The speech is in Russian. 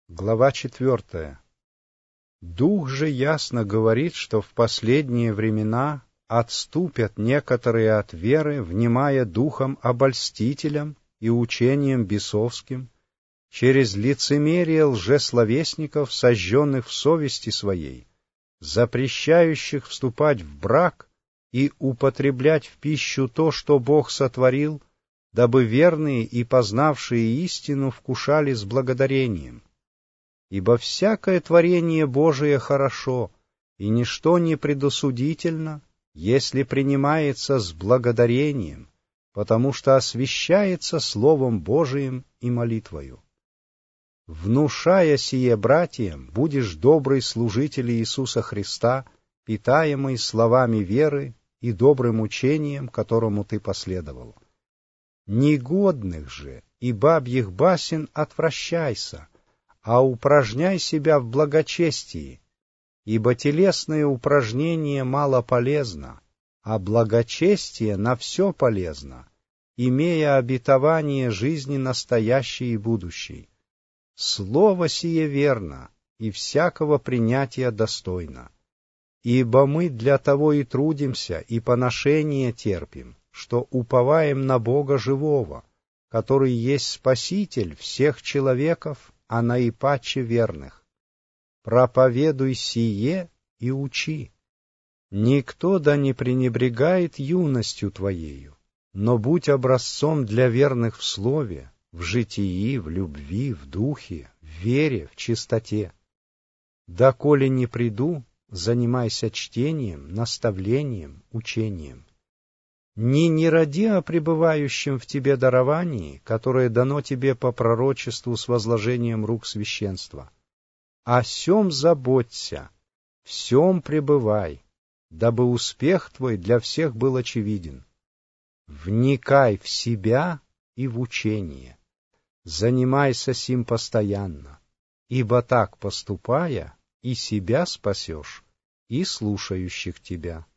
Глава 4. Дух же ясно говорит, что в последние времена отступят некоторые от веры, внимая духом обольстителям и учением бесовским, через лицемерие лжесловесников, сожженных в совести своей, запрещающих вступать в брак и употреблять в пищу то, что Бог сотворил, дабы верные и познавшие истину вкушали с благодарением. Ибо всякое творение Божие хорошо, и ничто не предосудительно, если принимается с благодарением, потому что освящается Словом Божиим и молитвою. Внушая сие братьям, будешь добрый служитель Иисуса Христа, питаемый словами веры и добрым учением, которому ты последовал. Негодных же и бабьих басен отвращайся, а упражняй себя в благочестии, ибо телесное упражнение мало полезно, а благочестие на все полезно, имея обетование жизни настоящей и будущей. Слово сие верно, и всякого принятия достойно. Ибо мы для того и трудимся, и поношение терпим, что уповаем на Бога живого, который есть Спаситель всех человеков, а наипаче верных. Проповедуй сие и учи. Никто да не пренебрегает юностью твоею, но будь образцом для верных в слове, в житии, в любви, в духе, в вере, в чистоте. Доколе не приду, занимайся чтением, наставлением, учением. Не ради о пребывающем в тебе даровании, которое дано тебе по пророчеству с возложением рук священства. О сем заботься, в сем пребывай, дабы успех твой для всех был очевиден. Вникай в себя и в учение, занимайся сим постоянно, ибо так поступая и себя спасешь, и слушающих тебя.